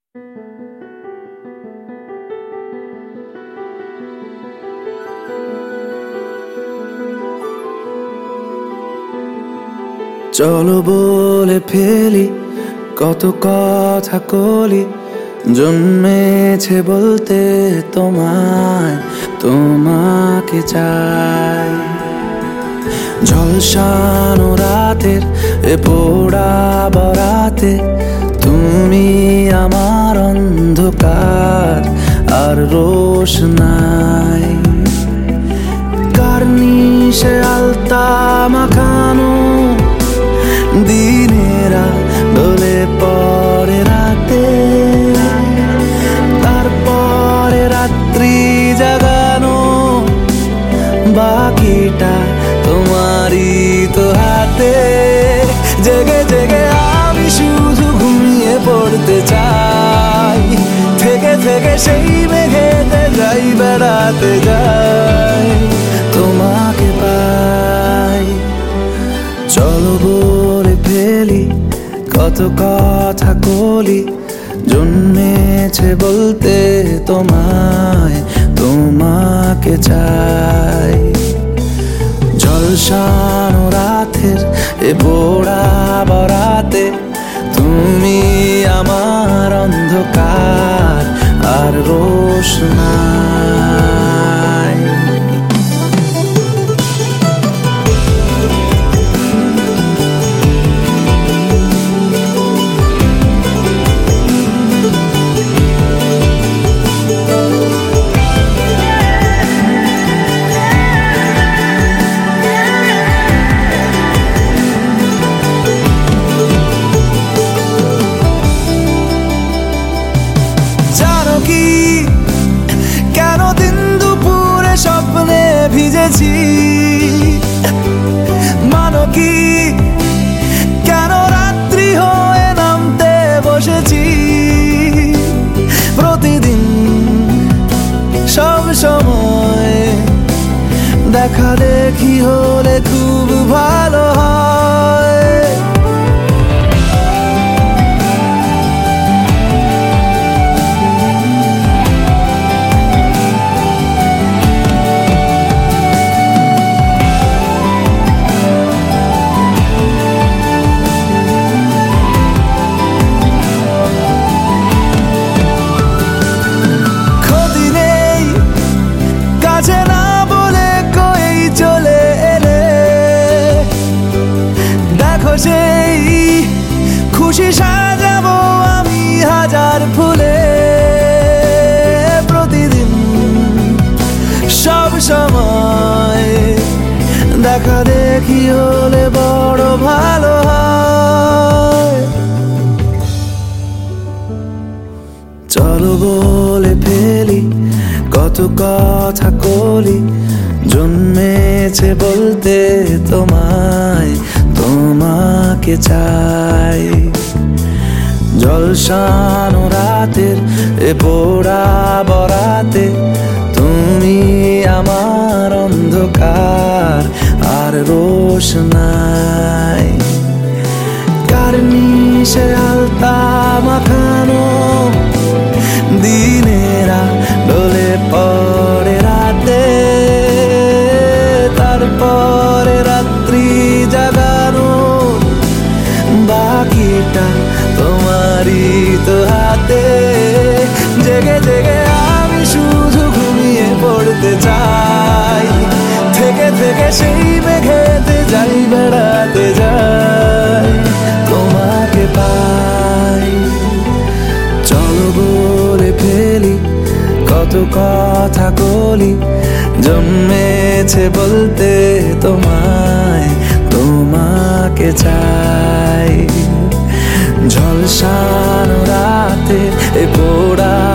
চলো বলে ফেলি কত কথা কলি, জন্মেছে বলতে তোমায়, তোমাকে চাই। ঝলসানো রাতের এ পোড়া বরাতে তুমি আমার অন্ধকার আর রোশনাই। কার্নিশে আলতা মাখানো দিনেরা ডলে পরে রাতে, তারপরে রাত্রি জাগানো বাকিটা তোমারই তো হাতে। জেগে জেগে আমি শুধু ঘুমিয়ে পড়তে চাই, থেকে থেকে সেই মেঘেতে যাই বেড়াতে যাই, তোমাকে পাই। চলো বলে ফেলি কত কথা কলি, জন্মেছে বলতে তোমায়, তোমাকে চাই। ঝলসানো রাতের এ পোড়া বরাতে তুমি আমার অন্ধকার আর রোশনাই। কেন দিন দুপুরে স্বপ্নে ভিজেছি, মানো কি কেন রাত্রি হয়ে নামতে বসেছি। প্রতিদিন সব সময় দেখা দেখি হলে খুব ভালো হয়। সেই খুশি সাজাবো আমি হাজার ফুলে, প্রতিদিন সব সময় দেখা দেখি হলে বড় ভালো হয়। চলো বলে ফেলি কত কথা কলি, জন্মেছে বলতে তোমায়, তোমাকে চাই। ঝলসানো রাতের এ পোড়া বরাতে তুমি আমার অন্ধকার আর রোশনাই। কার্নিশে আলতা মাখানো দিনেরা ডলে পরে রাতে, তারপরে রাত্রি জাগানো বাকিটা তোমারই তো হাতে। জেগে জেগে আমি শুধু ঘুমিয়ে পড়তে চাই, থেকে থেকে সেই মেঘেতে যাই বেড়াতে যাই, তোমাকে পাই। চলো বলে ফেলি কত কথা কলি, জন্মেছে বলতে তোমায়, তোমাকে চাই। ঝলসানো রাতে এ পোড়া